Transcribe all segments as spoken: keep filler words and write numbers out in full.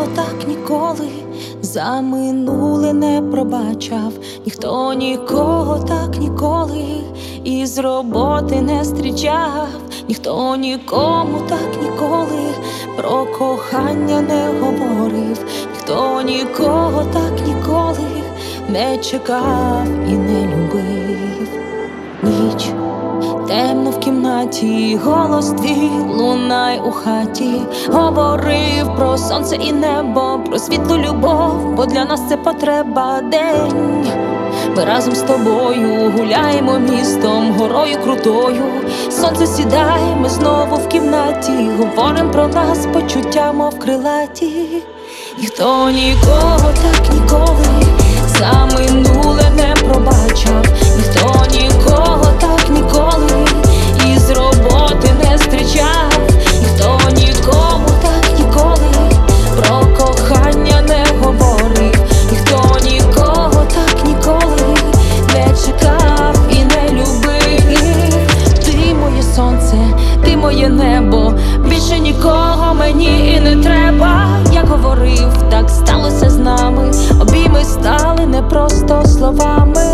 нікого так ніколи за минуле не пробачав, ніхто нікого так ніколи із роботи не зустрічав, ніхто нікому так ніколи про кохання не говорив, ніхто нікого так ніколи не чекав і не любив. Ніч темно в кімнаті, голос твій лунай у хаті, говорив про сонце і небо, про світлу любов, бо для нас це потреба. День ми разом з тобою гуляємо містом, горою крутою. Сонце сідає, ми знову в кімнаті, говорим про нас, почуття мов крилаті. Ніхто нікого так ніколи за минуле не пробачав, ніхто нікого так ніколи із роботи не зустрічав, ніхто нікому так ніколи про кохання не говорив, ніхто нікого так ніколи не чекав і не любив. Ти моє сонце, ти моє небо, більше нікого мені і не треба. Як говорив, так сталося з нами, обійми стали не просто словами.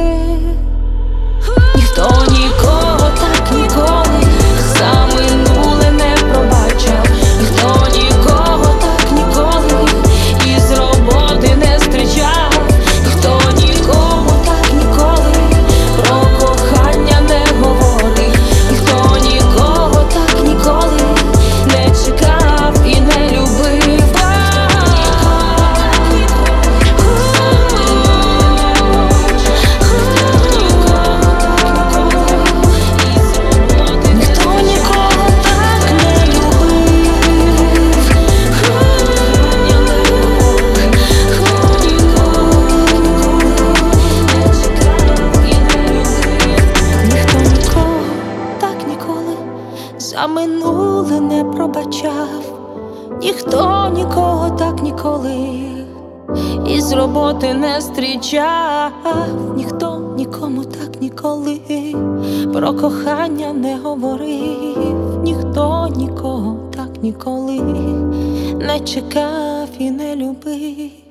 Ніхто нікого так ніколи за минуле не пробачав, ніхто нікого так ніколи із роботи не зустрічав, ніхто нікому так ніколи про кохання не говорив, ніхто нікого так ніколи не чекав і не любив. За минуле не пробачав, ніхто нікого так ніколи із роботи не зустрічав, ніхто нікому так ніколи про кохання не говорив, ніхто нікого так ніколи не чекав і не любив.